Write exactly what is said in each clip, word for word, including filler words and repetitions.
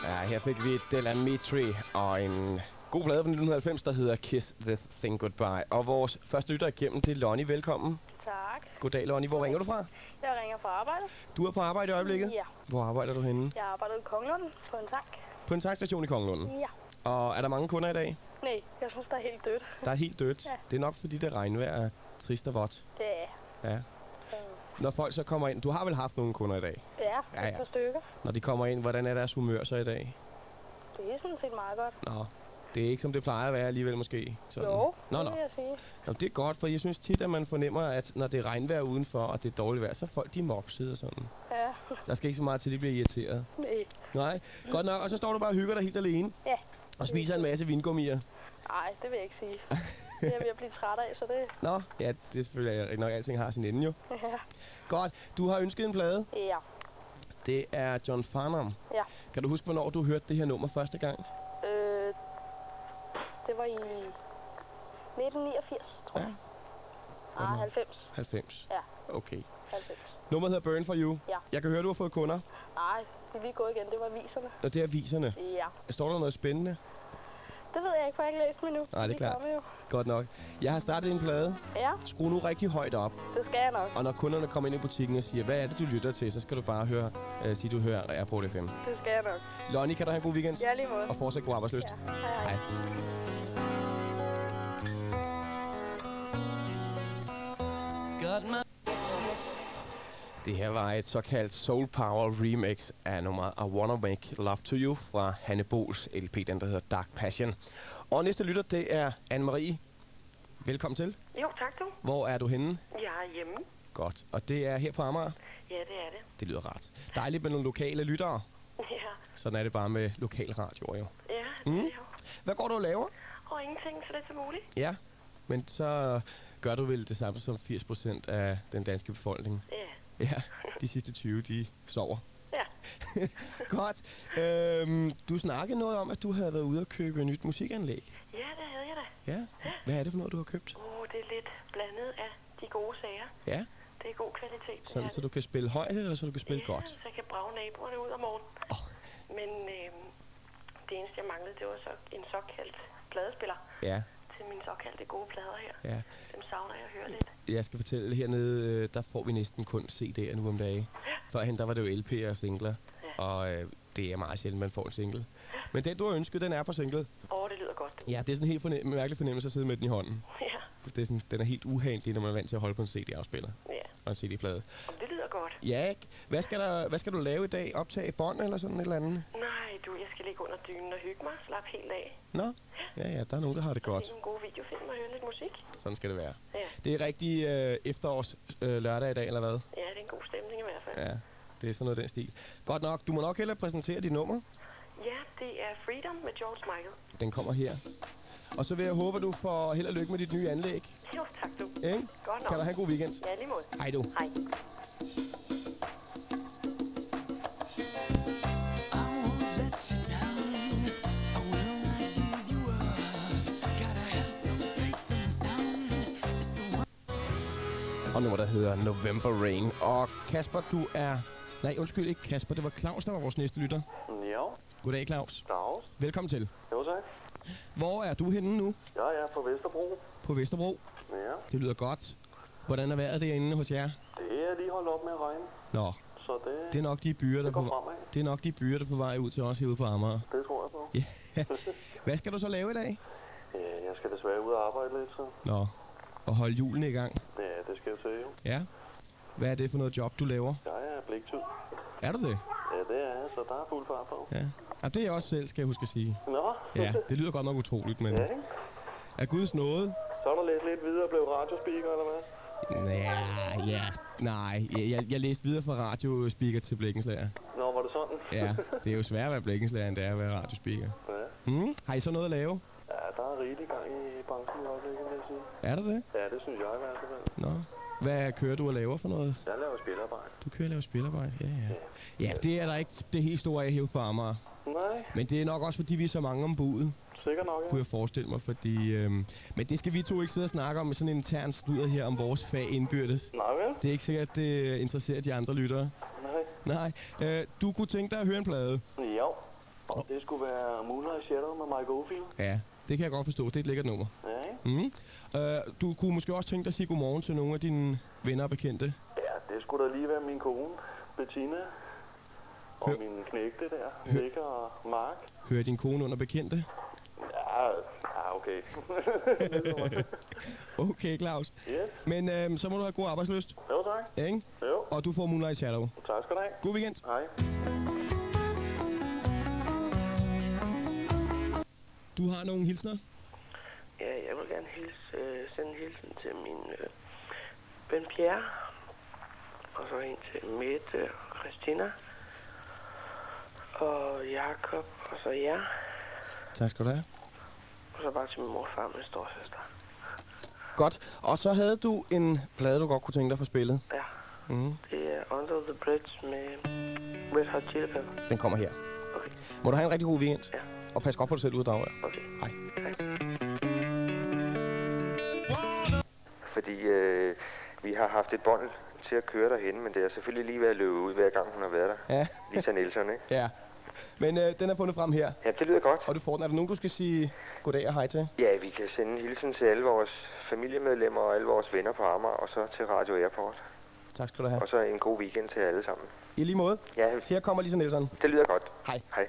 Ja, her fik vi Del Amitri og en god plade fra nitten halvfems, der hedder Kiss the Thing Goodbye. Og vores første lytter igennem, det er Lonnie. Velkommen. Tak. Goddag, Lonnie. Hvor ringer du fra? Jeg ringer fra arbejde. Du er på arbejde i øjeblikket? Ja. Hvor arbejder du henne? Jeg arbejder i Kongelunden på en tank. På en tankstation i Kongelunden? Ja. Og er der mange kunder i dag? Nej, jeg synes, der er helt dødt. Der er helt dødt? Ja. Det er nok fordi det regnvejr er trist og vådt. Det er. Ja. Når folk så kommer ind... Du har vel haft nogle kunder i dag? Det er. Ja, ja. Et par stykker. Når de kommer ind, hvordan er deres humør så i dag? Det er sådan set meget godt. Nå, det er ikke som det plejer at være alligevel måske? Sådan. Jo, nå, det nå. vil jeg sige. Nå, det er godt, for jeg synes tit, at man fornemmer, at når det er regnvejr udenfor, og det er dårligt vejr, så er folk de mopsede og sådan. Ja. Der skal ikke så meget til, at de bliver irriteret. Nej. Nej, godt nok. Og så står du bare og hygger dig helt alene. Ja. Og spiser en masse vingummier. Nej, det vil jeg ikke sige. Det er jeg ved at blive træt af, så det... Nå, ja, det er selvfølgelig rigtig nok, at alting har sin ende jo. Ja. Godt. Du har ønsket en plade. Ja. Det er John Farnham. Ja. Kan du huske, hvornår du hørte det her nummer første gang? Øh, det var i nitten niogfirs, tror jeg. Ja. Ah, halvfems. halvfems? Ja. Okay. halvfems. Nummeret hedder Burn For You. Ja. Jeg kan høre, du har fået kunder. Nej, det er lige gået igen. Det var viserne. Og det er aviserne. Ja. Står der noget spændende? Det ved jeg ikke, for jeg har ikke læst dem endnu. Nej, det er klart. Jo. Godt nok. Jeg har startet en plade. Ja, Skru nu rigtig højt op. det skal jeg nok. Og når kunderne kommer ind i butikken og siger, hvad er det, du lytter til, så skal du bare høre, øh, sige, du hører Airport F M. Det skal jeg nok. Lonnie, kan du have en god weekend? Ja, lige måde. Og fortsat god arbejdsløst. Ja, hej hej. Hej. Det her var et såkaldt Soul Power remix af nummeret I Wanna Make Love To You fra Hanne Bols L P, den der hedder Dark Passion. Og næste lytter, det er Anne-Marie. Velkommen til. Jo, tak du. Hvor er du henne? Jeg er hjemme. Godt. Og det er her på Amager? Ja, det er det. Det lyder rart. Dejligt med nogle lokale lyttere. Ja. Sådan er det bare med lokalradioer jo. Ja, det Mm. er jo. Hvad går du og laver? Og ingenting, så lidt som muligt. Ja, men så gør du vel det samme som firs procent af den danske befolkning. Ja. Ja, de sidste tyve, de sover. Ja. Godt. Øhm, du snakkede noget om, at du havde været ude og købe et nyt musikanlæg. Ja, det havde jeg da. Ja. Hvad er det for noget, du har købt? Åh, oh, det er lidt blandet af de gode sager. Ja. Det er god kvalitet. det Sådan, er så det. du kan spille højt, eller så du kan spille ja, godt? så jeg kan brage naboerne ud om morgenen. Oh. Men øh, det eneste, jeg manglede, det var så en såkaldt pladespiller Ja. til mine såkaldte gode plader her. Ja. Dem savner jeg at høre lidt. Jeg skal fortælle, hernede, øh, der får vi næsten kun C D'er nu om dagen. Førhen, der var det jo L P'er og singler, Ja. og øh, det er meget sjældent, man får en single. Men den, du har ønsket, den er på single. Åh, oh, det lyder godt. Ja, det er sådan en helt fornem- mærkelig fornemmelse at sidde med den i hånden. Ja. Det er sådan, den er helt uhandelig, når man er vant til at holde på en C D-afspiller Ja. og en C D-plade. Om det lyder godt. Ja, ikke? Hvad skal, der, hvad skal du lave i dag? Optage bånd eller sådan et eller andet? Nej, du, jeg skal ligge under dynen og hygge mig. Slap helt af. Nå? Ja, ja, der er nogen, der har det godt. Se nogle gode videofilm og høre lidt musik. Sådan skal det være. Ja. Det er rigtig øh, efterårs øh, lørdag i dag, eller hvad? Ja, det er en god stemning i hvert fald. Ja, det er sådan noget af den stil. Godt nok. Du må nok hellere præsentere dit nummer. Ja, det er Freedom med George Michael. Den kommer her. Og så vil jeg håbe, at du får held og lykke med dit nye anlæg. Jo, tak du. Ikke? Godt nok. Kan du have en god weekend? Ja, lige måde. Hej du. Hej. Og nummer, der hedder November Rain. Og Kasper, du er... Nej, undskyld, ikke Kasper. Det var Claus, der var vores næste lytter. Ja, Goddag, Claus. Claus. Velkommen til. Jo, tak. Hvor er du henne nu? Jeg er på Vesterbro. På Vesterbro. Ja, Det lyder godt. Hvordan er vejret derinde hos jer? det er lige holdt op med at regne. Nå, Så det, det er nok de byer, der det på, går fremad. det er nok de byer, der er på vej ud til os herude på Amager. Det tror jeg på. Ja. Hvad skal du så lave i dag? Ja, jeg skal desværre ud og arbejde lidt, så Nå, og holde hjulene i gang. ja, det skal jeg til jo. Ja. Hvad er det for noget job, du laver? Jeg er bliktyd. Er du det? Ja, det er jeg, så der er fuld fart på. Ja. Ja, det er jeg også selv, skal jeg huske at sige. Nå, Ja, det lyder godt nok utroligt, men ja, ikke? er Guds nåde? Så er der læst lidt videre og blev radiospeaker, eller hvad? Ja, ja, nej. Jeg, jeg, jeg læste videre fra radiospeaker til blikkenslager. Nå, var det sådan? Ja, det er jo svært at være blikkenslager, end det er at være radiospeaker. Ja. Hmm? Har I så noget at lave? Ja, der er rigelig gang i branchen i øjeblikket, vil jeg sige. Er der det? Ja, det synes jeg i hvert fald. Nå. Hvad kører du og laver for noget? Jeg laver spilarbejde. Du kører og laver spilarbejde? Ja, ja. Ja, det er der ikke det helt store af herude på Amager. Nej, Men det er nok også, fordi vi er så mange om budet, sikkert nok, kunne ja. jeg forestille mig. Fordi, øhm, men det skal vi to ikke sidde og snakke om med sådan en intern sludder her om vores fag indbyrdes. Nej, vel? Det er ikke sikkert, at det interesserer de andre lyttere. Nej. Nej. Øh, du kunne tænke dig at høre en plade. Jo. Og det skulle være Moonlight Shadow med Mike Oldfield. Ja, det kan jeg godt forstå. Det er et lækkert nummer. Ja, ikke? Mm. Uh, du kunne måske også tænke dig at sige godmorgen til nogle af dine venner og bekendte. Ja, det skulle da lige være min kone, Bettina. Og Hør. mine knægte der, Hør. Nick og Mark. Hører din kone under bekendte? Ja, ja okay. Okay, Claus. Yes. Men øh, så må du have god arbejdsløst. Jo, tak. Ikke? Jo, Og du får Moonlight Shadow. tak skal du have. God weekend. Hej. Du har nogle hilsner? Ja, jeg vil gerne hilse, øh, sende en hilsen til min øh, ven Pierre. Og så en til Mette og Christina. Og Jakob, og så jer. Tak skal du have. Og så bare til min morfar og min storsøster. Godt. Og så havde du en plade, du godt kunne tænke dig for spillet. Ja, Mm. det er Under the Bridge med Red Hot Chili Peppers. Den kommer her. Okay, Må du have en rigtig god weekend. Ja. Og pas godt på dig selv ud af Dragør. okay. Hej. Fordi øh, vi har haft et bånd til at køre derhen, men det er selvfølgelig lige ved at løbe ud, hver gang hun har været der. Ja. Lisa Nielsen, ikke? Ja. Men øh, den er fundet frem her. Ja, det lyder godt. Og du får den. Er der nogen, du skal sige goddag og hej til? Ja, vi kan sende en hilsen til alle vores familiemedlemmer og alle vores venner på Amager, og så til Radio Airport. Tak skal du have. Og så en god weekend til alle sammen. I lige måde. Ja, Her kommer Lisa Nielsen. det lyder godt. Hej. Hej.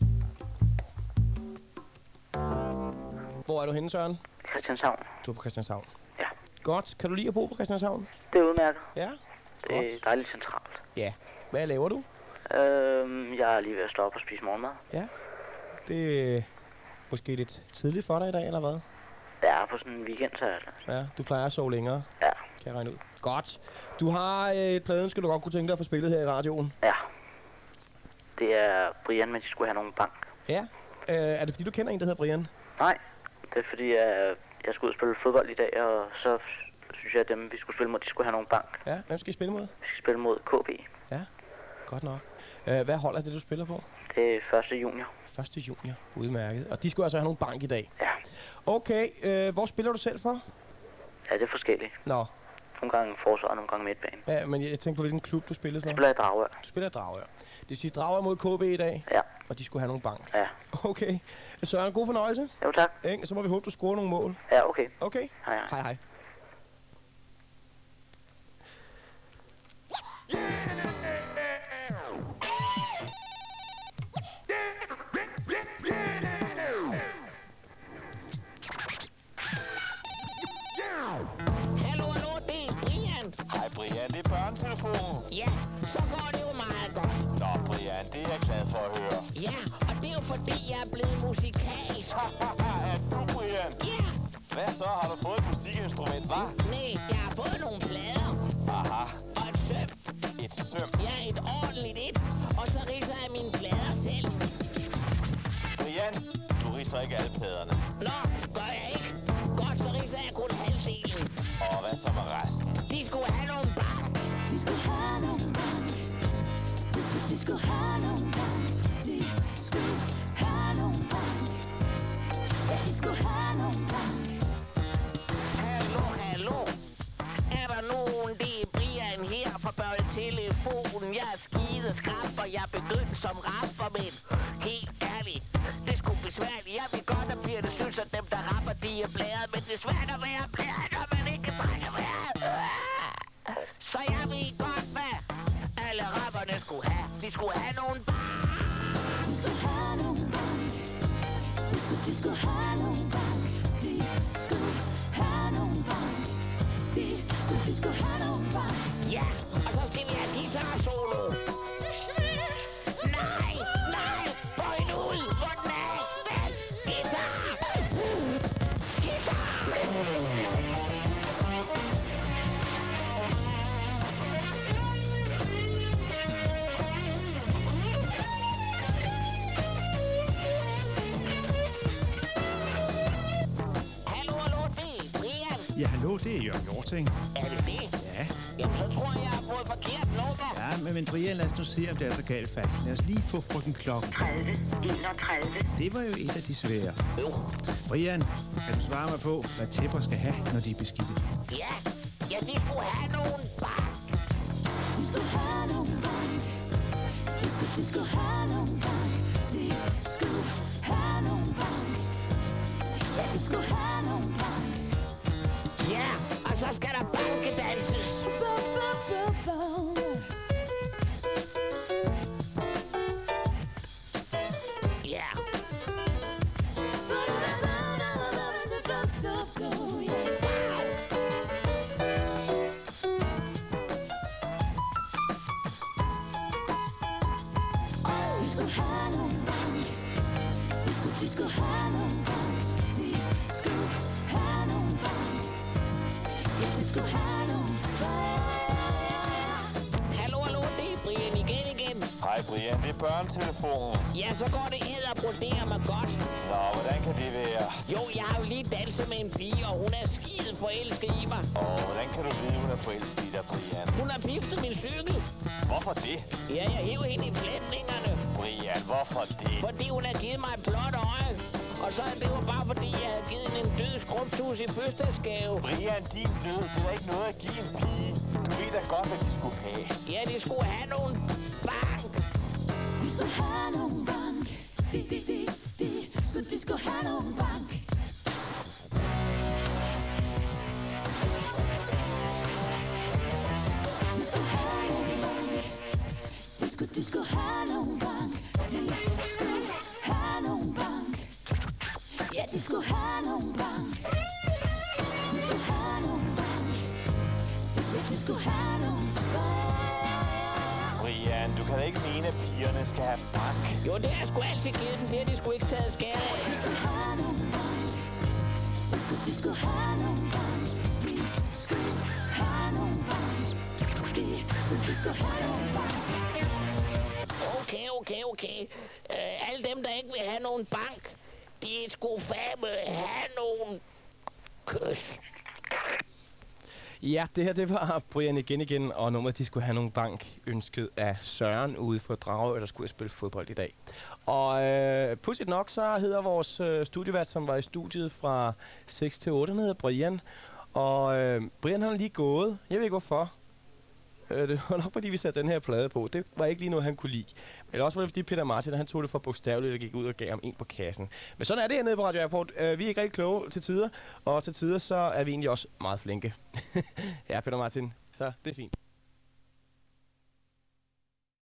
Hvor er du henne, Søren? Christianshavn. Du er på Christianshavn. Ja. Godt. Kan du lide at bo på Christianshavn? Det er udmærket. Ja. Det er dejligt centralt. Ja. Hvad laver du? Øhm, jeg er lige ved at stå op og spise morgenmad. Ja. Det er måske lidt tidligt for dig i dag, eller hvad? Jeg er på sådan en weekend, så altså. Ja, du plejer at sove længere. Ja. Kan jeg regne ud. Godt. Du har øh, et plade, skal du godt kunne tænke dig at få spillet her i radioen. Ja. Det er Brian, men de skulle have nogen bank. Ja. Øh, er det fordi, du kender en, der hedder Brian? Nej, det er fordi, jeg, jeg skulle ud og spille fodbold i dag, og så synes jeg, at dem, vi skulle spille mod, de skulle have nogen bank. Ja. Hvem skal I spille mod? Vi skal spille mod K B. Ja. Godt nok. Øh, hvad holder det, du spiller på? Det er første junior. Første junior. Udmærket. Og de skulle altså have nogle bank i dag. Ja. Okay. Øh, hvor spiller du selv for? Ja, det er forskelligt. Nå. Nogle gange forsvar, nogle gange midtbane. Ja, men jeg tænker på, hvilken klub du spillede for. Jeg spiller i Dragør. Du spiller i Dragør. Det vil sige Dragør mod K B i dag, Ja. og de skulle have nogle bank. Ja. Okay. Søren, god fornøjelse. Jo, tak. Ikke? Så må vi håbe, du scorer nogle mål. Ja, okay. Okay. Hej, hej. Hej, hej. Hallo, hallo, det er Brian. Hej Brian, det er børnetelefonen. Ja, så går det jo meget godt. Nå Brian, det er jeg glad for at høre. Ja, og det er jo fordi, jeg er blevet musikalsk. Er du Brian? Ja, Hvad så? Har du fået et musikinstrument, hva'? nej, jeg har fået nogle plader Aha, og et søm. et søm. Ja, et ordentligt et. Og så ridser jeg mine plader selv. Brian, du ridser ikke alle pladerne. Nå, gør jeg ikke? Godt, så ridser jeg kun halvdelen. Og hvad så med resten? De skulle have nogle bank. De skulle have nogle bank. De skulle, de skulle have nogle bank. De skulle have nogle bank. Ja, de skulle have nogle bank. Hallo, hallo. Er der nogen, det er Brian her fra børnetelefonen. Jeg er skide skrab, og jeg begyndte som rapper, men helt ærligt, det skulle besværligt. Jeg vil godt, at bliver det synes, at dem, der rapper, de er blæret, men det er svært at være blæret, når man ikke kan trække vejret. Så jeg ved godt, hvad alle rapperne skulle have. De skulle have nogle bank. De skulle have nogle bank. De skulle, de skulle have nogle bank. De skulle have nogle bank. De skulle, de skulle have nogle bank. Ja, og så skal vi have guitar solo. Nej, nej, bøj nu ud. Hvor den er? Vent, guitar. Guitar. Hallo, hallo, det er Brian. Ja, hallo, det er Jørgen Hjorting. Er det det? Ja, Jamen, så tror jeg, jeg har fået forkert nummer. ja men, men Brian, lad os nu se, om det er så galt fat. Lad os lige få frøken klokken. tredive, enogtredive. Det var jo et af de svære. Jo. Brian, kan du svare mig på, hvad tæpper skal have, når de er beskidte? Ja, ja, de skulle have nogle bank. De skulle have nogle bank. De skulle, de skulle have nogle bank. De de skulle have nogle bank. De skulle have nogle bank. Ja, de skulle have nogle bank. Hallo, hallo, det er Brian igen igen. Hej Brian, det er børnetelefonen. Ja, så går det ed og broderer mig godt. Nå, hvordan kan det være? Jo, jeg har jo lige danset med en pige, og hun er skide forelsket i mig. Og hvordan kan du vide, hun er forelsket i dig, Brian? Hun har piftet min cykel. Hvorfor det? Ja, jeg hæver hende i flætningerne. Brian, hvorfor det? Fordi hun har givet mig et blåt øje. Og så det var bare fordi, jeg havde givet hende en død skrubtus i fødselsdagsgave. Brian, din død, det er ikke noget at give en pige. Du ved da godt, hvad de skulle have. Ja, de skulle have nogle bank. De skulle have nogle bank. De, de, de, de, skulle, de skulle have nogle bank. De skulle have nogle bank. De skulle, de skulle have nogle bank. De skulle have nogle bank. Ja, de skulle have nogle bank. De skulle have nogle bank. Ja, de skulle have nogle bank. Brian, du kan da ikke mene, at pigerne skal have bank. Jo, det har jeg sgu altid givet dem. Det har de sgu ikke taget skade af. De skulle have nogle bank. De skulle, de skulle have nogle bank. De skulle have nogle bank. De skulle, de skulle have nogle bank. Okay, okay, okay. Uh, alle dem, der ikke vil have nogen bank, de skulle fandme have nogen kys. Ja, det her det var Brian igen igen, og nummeret de skulle have nogle bank ønsket af Søren ude for Dragør, der skulle spille fodbold i dag. Og øh, pudsigt nok, så hedder vores øh, studievært, som var i studiet fra seks til otte, han hedder Brian. Og øh, Brian han er lige gået. Jeg ved ikke hvorfor. Øh, det var nok fordi vi satte den her plade på. Det var ikke lige noget han kunne lide. Men også var det fordi Peter Martin, han tog det for bogstaveligt og gik ud og gav ham en på kassen. Men sådan er det hernede på Radio Airport. Øh, vi er ikke rigtig kloge til tider, og til tider så er vi egentlig også meget flinke. Ja, Peter Martin, så det er fint.